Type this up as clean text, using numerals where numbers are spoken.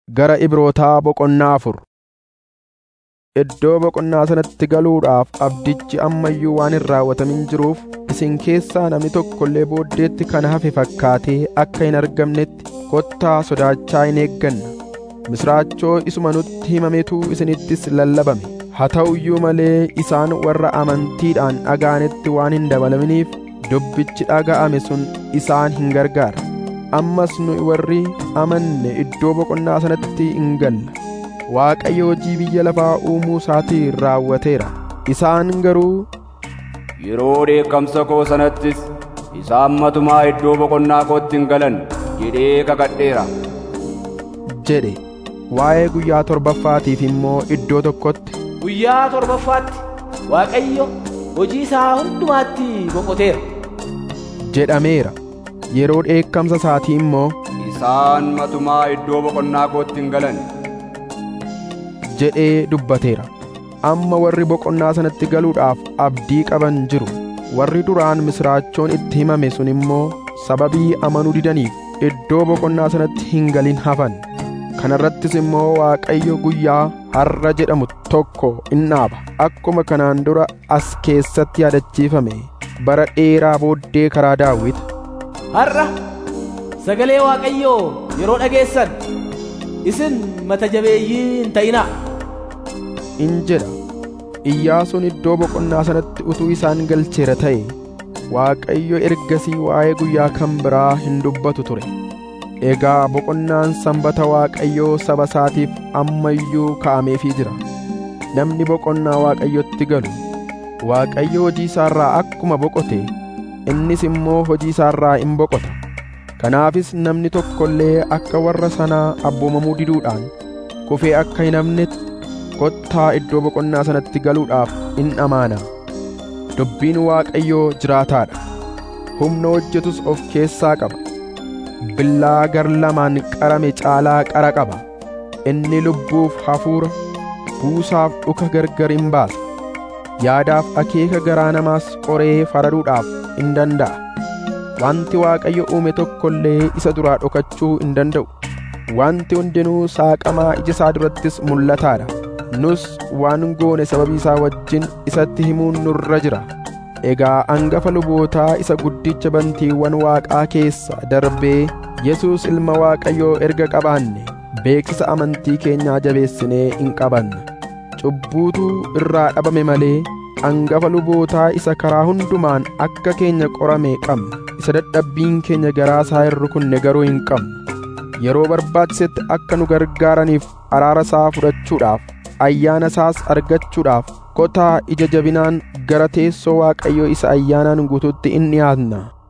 Gara Ibrootaa boqonnaa 4. Iddoo boqonnaa sanatti galuudhaaf abdichi amma iyyuu waan hin raawwatamin jiruuf isin keessaa namni tokko illee booddeetti kana hafe fakkaatee akka hin argamnetti kottaa sodaachaa hin eegganna. Misraachoo isuma nutti himametu isinittis lallabame. Haa ta'u iyyuu malee isaan warra amantiidhaan dhaga'anitti waan hin dabalaminiif dubbichi dhaga'ame sun isaan hin gargaara. Ammas nu warri amanne iddoo boqonnaa sanatti hin galla. Waaqayyo hojii biyya lafaa uumuu isaatiin raawwateera. Isaan garuu yeroo dheekkamsa koo sanattis isaan matumaa iddoo boqonnaa kootti hin galan jedhee kakadheera jedhe. Waa'ee guyyaa torbaffaatiif immoo iddoo tokkotti guyyaa torbaffaatti Waaqayyo hojii isaa hundumaatti boqoteera jedhameera. Yeroo dheekkamsa isaatii immoo isaan matumaa iddoo boqonnaa kootti hin galan jedhee dubbateera. Amma warri boqonnaa sanatti galuudhaaf abdii qaban jiru. Warri duraan misraachoon itti himame sun immoo sababii amanuu didaniif iddoo boqonnaa sanatti hin galin hafan. Kana irrattis immoo Waaqayyo guyyaa har'a jedhamu tokko in dhaaba. Akkuma kanaan dura as keessatti yaadachiifame bara dheeraa booddee karaa Daawit. Har'a sagalee Waaqayyoo yeroo dhageessan isin mata jabeeyyii hin ta'inaa in jedha. Iyyaasuun iddoo boqonnaa sanatti utuu isaan galcheera ta'e Waaqayyo ergasii waa'ee guyyaa kan biraa hin dubbatu ture. Egaa boqonnaan sanbata Waaqayyoo saba isaatiif amma iyyuu kaa'ameefii jira. Namni boqonnaa Waaqayyotti galu Waaqayyo hojii isaarraa akkuma boqote innis immoo hojii isaarraa in boqota. Kanaafis namni tokko illee akka warra sanaa abboomamuu diduudhaan kufee akka hin hafnetti kottaa iddoo boqonnaa sanatti galuudhaaf in amaana. Dubbiin Waaqayyoo jiraataadha. Humna hojjetus of keessaa qaba. Billaa gar lamaan qarame caalaa qara qaba. Inni lubbuuf hafuura, buusaaf dhuka gargar in baasa. Yaadaaf akeeka garaa namaas qoree faraduudhaaf in danda'a. Wanti Waaqayyo uume tokko illee isa duraa dhokachuu hin danda'u. Wanti hundinuu saaqamaa ija isaa durattis mul'ataadha. Nus waan goone sababii isaa wajjin isatti himuun nurra jira. Egaa hangafa lubootaa isa guddicha bantiiwwan Waaqaa keessa darbee Yesuus ilma Waaqayyoo erga qabaanne beeksisa amantii keenyaa jabeessinee in qabanna. Cubbuutu irraa dhabame malee hangafa lubootaa isa karaa hundumaan akka keenya qorame qabna. Isa dadhabbiin keenya garaa isaa hin rukunne garuu hin qabnu. Yeroo barbaachisetti akka nu gargaaraniif araara isaa fudhachuudhaaf ayyaana isaas argachuudhaaf kottaa ija jabinaan gara teessoo Waaqayyoo isa ayyaanaan guutuutti in dhiyaatna.